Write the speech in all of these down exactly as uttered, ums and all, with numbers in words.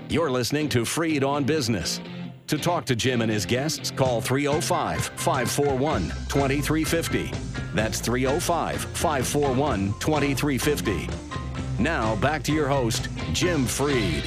You're listening to Freed on Business. To talk to Jim and his guests, call three oh five, five four one, two three five oh. That's three oh five, five four one, two three five oh. Now, back to your host, Jim Freed.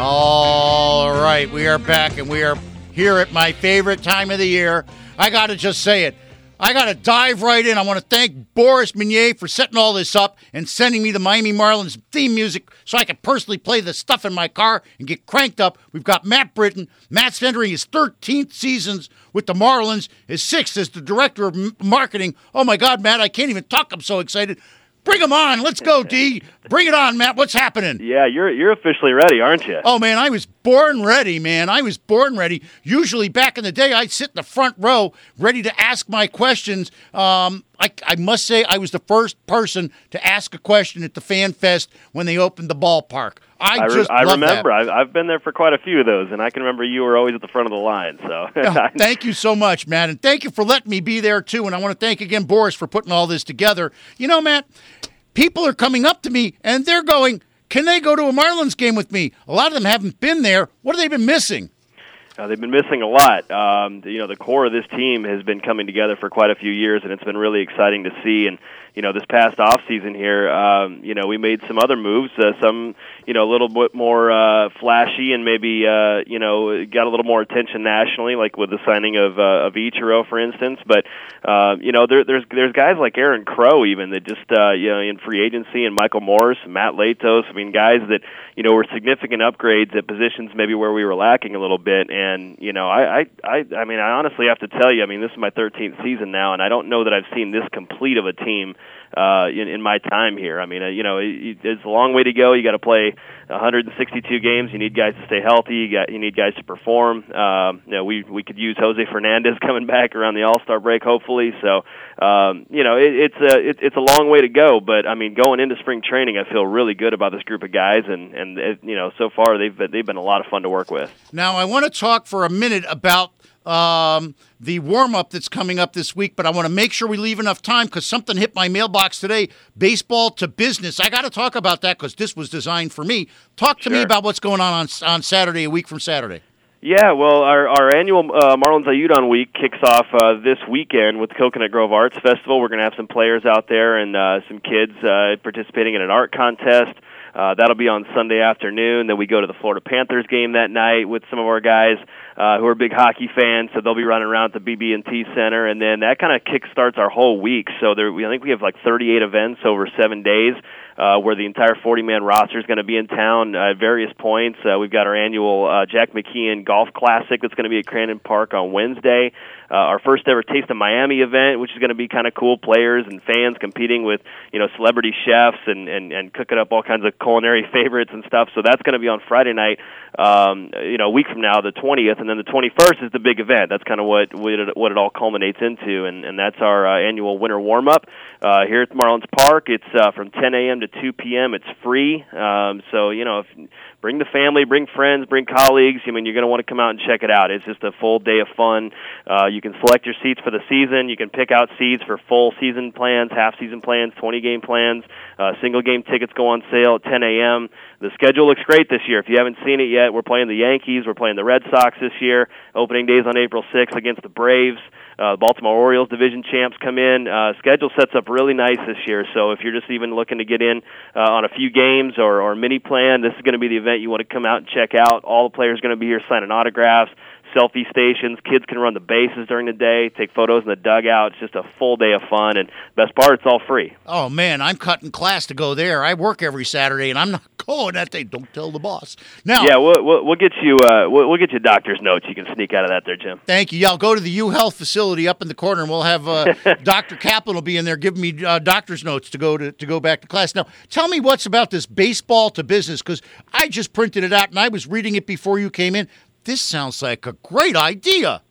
All right, we are back, and we are here at my favorite time of the year. I got to just say it. I got to dive right in. I want to thank Boris Meunier for setting all this up and sending me the Miami Marlins theme music so I can personally play the stuff in my car and get cranked up. We've got Matt Britton. Matt's entering his thirteenth seasons with the Marlins, his sixth as the director of m- marketing. Oh, my God, Matt, I can't even talk. I'm so excited. Bring him on. Let's go, D. Bring it on, Matt. What's happening? Yeah, you're you're officially ready, aren't you? Oh, man, I was born ready, man. I was born ready. Usually back in the day, I'd sit in the front row ready to ask my questions. Um, I, I must say I was the first person to ask a question at the Fan Fest when they opened the ballpark. I, I, re- just I love remember. that. I've, I've been there for quite a few of those, and I can remember you were always at the front of the line. So Oh, thank you so much, Matt, and thank you for letting me be there, too. And I want to thank again Boris for putting all this together. You know, Matt, people are coming up to me, and they're going, can they go to a Marlins game with me? A lot of them haven't been there. What have they been missing? Uh, they've been missing a lot. Um, you know, the core of this team has been coming together for quite a few years, and it's been really exciting to see. And you know, this past off season here, um, you know, we made some other moves, uh, some you know a little bit more uh, flashy, and maybe uh, you know got a little more attention nationally, like with the signing of uh, of Ichiro, for instance. But uh, you know, there, there's there's guys like Aaron Crow even that just uh, you know in free agency, and Michael Morris, Matt Latos. I mean, guys that you know were significant upgrades at positions maybe where we were lacking a little bit. And And, you know, I, I, I, I mean, I honestly have to tell you, I mean, this is my thirteenth season now, and I don't know that I've seen this complete of a team uh, in, in my time here. I mean, uh, you know, it, it's a long way to go. You got to play one hundred sixty-two games. You need guys to stay healthy. You got, you need guys to perform. Um, you know, we we could use Jose Fernandez coming back around the All-Star break, hopefully. So, um, you know, it, it's a it, it's a long way to go. But I mean, going into spring training, I feel really good about this group of guys, and and it, you know, so far they've they've been a lot of fun to work with. Now, I want to talk for a minute about um, the warm-up that's coming up this week, but I want to make sure we leave enough time because something hit my mailbox today, baseball to business. I got to talk about that because this was designed for me. Talk to Sure. me about what's going on, on on Saturday, a week from Saturday. Yeah, well, our, our annual uh, Marlins Ayudon Week kicks off uh, this weekend with Coconut Grove Arts Festival. We're going to have some players out there and uh, some kids uh, participating in an art contest. Uh, that'll be on Sunday afternoon. Then we go to the Florida Panthers game that night with some of our guys uh, who are big hockey fans, so they'll be running around at the B B and T Center, and then that kind of kickstarts our whole week. So there, we, I think we have like thirty-eight events over seven days. Uh, where the entire forty-man roster is going to be in town uh, at various points. Uh, we've got our annual uh, Jack McKeon Golf Classic that's going to be at Crandon Park on Wednesday. Uh, our first ever Taste of Miami event, which is going to be kind of cool. Players and fans competing with, you know, celebrity chefs and, and, and cooking up all kinds of culinary favorites and stuff. So that's going to be on Friday night, um, you know, a week from now, the twentieth, and then the twenty-first is the big event. That's kind of what what it, what it all culminates into, and, and that's our uh, annual winter warm-up uh, here at Marlins Park. It's uh, from ten a.m. to two p.m. It's free, um, so you know, if, bring the family, bring friends, bring colleagues. I mean, you're going to want to come out and check it out. It's just a full day of fun. Uh, you can select your seats for the season. You can pick out seats for full season plans, half season plans, twenty game plans. Uh, single game tickets go on sale at ten a.m. The schedule looks great this year. If you haven't seen it yet, we're playing the Yankees. We're playing the Red Sox this year. Opening days on April sixth against the Braves. Uh, Baltimore Orioles division champs come in. Uh, schedule sets up really nice this year, so if you're just even looking to get in uh, on a few games or, or mini plan, this is going to be the event you want to come out and check out. All the players are going to be here signing autographs, selfie stations. Kids can run the bases during the day, take photos in the dugout. It's just a full day of fun, and best part, it's all free. Oh, man, I'm cutting class to go there. I work every Saturday, and I'm not going that day. Don't tell the boss. Now, yeah, we'll, we'll, we'll get you uh, we'll, we'll get you doctor's notes. You can sneak out of that there, Jim. Thank you. Yeah, I'll go to the U Health facility up in the corner, and we'll have uh, Doctor Kaplan will be in there giving me uh, doctor's notes to go to, to go back to class. Now, tell me what's about this baseball to business, because I just printed it out, and I was reading it before you came in. This sounds like a great idea.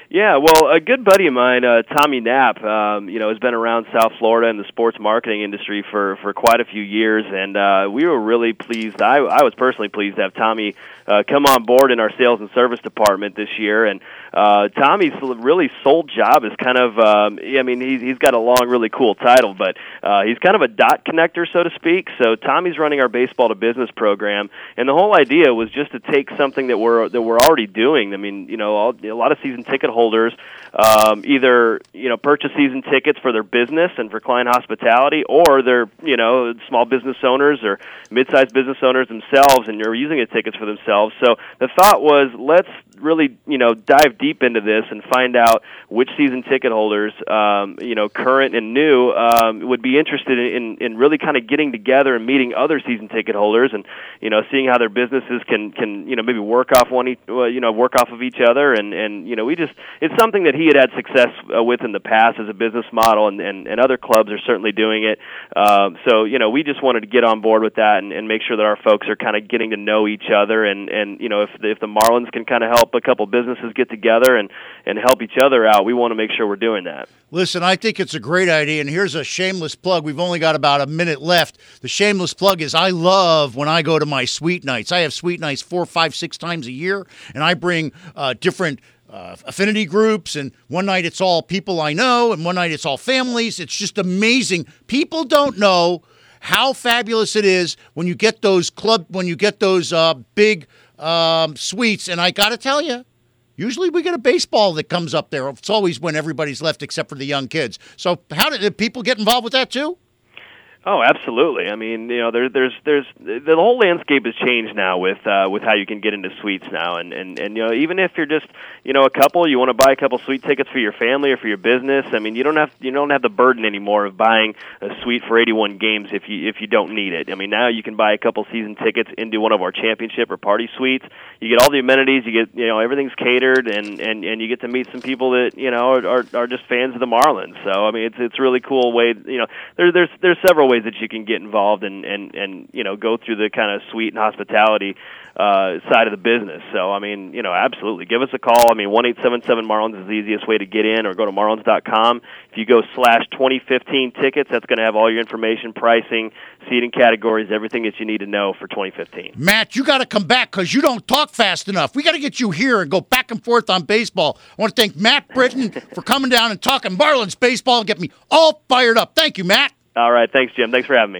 Yeah, well, a good buddy of mine, uh, Tommy Knapp, um, you know, has been around South Florida in the sports marketing industry for, for quite a few years, and uh, we were really pleased. I, I was personally pleased to have Tommy uh, come on board in our sales and service department this year, and uh, Tommy's really sole job is kind of, um, I mean, he's, he's got a long, really cool title, but uh, he's kind of a dot connector, so to speak. So Tommy's running our baseball to business program, and the whole idea was just to take something that we're that we're already doing. I mean, you know, all, a lot of season ticket holders um, either you know purchase season tickets for their business and for client hospitality, or they're you know small business owners or mid-sized business owners themselves, and you're using the tickets for themselves. So the thought was, let's really you know dive deep into this and find out which season ticket holders, um, you know, current and new, um, would be interested in, in really kind of getting together and meeting other season ticket holders, and you know, seeing how their businesses can can you know maybe work off one, e- you know, work off of each other, and and you know, we just it's something that he had had success uh, with in the past as a business model, and and, and other clubs are certainly doing it. Um, so you know, we just wanted to get on board with that and, and make sure that our folks are kind of getting to know each other, and and you know, if the, if the Marlins can kind of help a couple businesses get together and and help each other out, we want to make sure we're doing that. Listen, I think it's a great idea, and here's a shameless plug. We've only got about a minute left. The shameless plug is I love when I go to my suite nights. I have suite nights four, five, six times a year, and I bring uh, different uh, affinity groups, and one night it's all people I know, and one night it's all families. It's just amazing. People don't know how fabulous it is when you get those club, when you get those uh, big um, suites, and I got to tell you, usually we get a baseball that comes up there. It's always when everybody's left except for the young kids. So how did, did people get involved with that too? Oh, absolutely. I mean, you know, there, there's, there's, the whole landscape has changed now with, uh, with how you can get into suites now, and, and, and you know, even if you're just, you know, a couple, you want to buy a couple suite tickets for your family or for your business. I mean, you don't have, you don't have the burden anymore of buying a suite for eighty-one games if you, if you don't need it. I mean, now you can buy a couple season tickets into one of our championship or party suites. You get all the amenities. You get, you know, everything's catered, and, and, and you get to meet some people that you know are, are, are just fans of the Marlins. So I mean, it's, it's a really cool way. You know, there, there's, there's several ways that you can get involved and, and, and you know go through the kind of suite and hospitality uh, side of the business. So I mean, you know, absolutely, give us a call. I mean, one eight seven seven Marlins is the easiest way to get in, or go to marlins dot com. If you go slash twenty fifteen tickets, that's going to have all your information, pricing, seating categories, everything that you need to know for twenty fifteen. Matt, you got to come back because you don't talk fast enough. We got to get you here and go back and forth on baseball. I want to thank Matt Britton for coming down and talking Marlins baseball and get me all fired up. Thank you, Matt. All right. Thanks, Jim. Thanks for having me.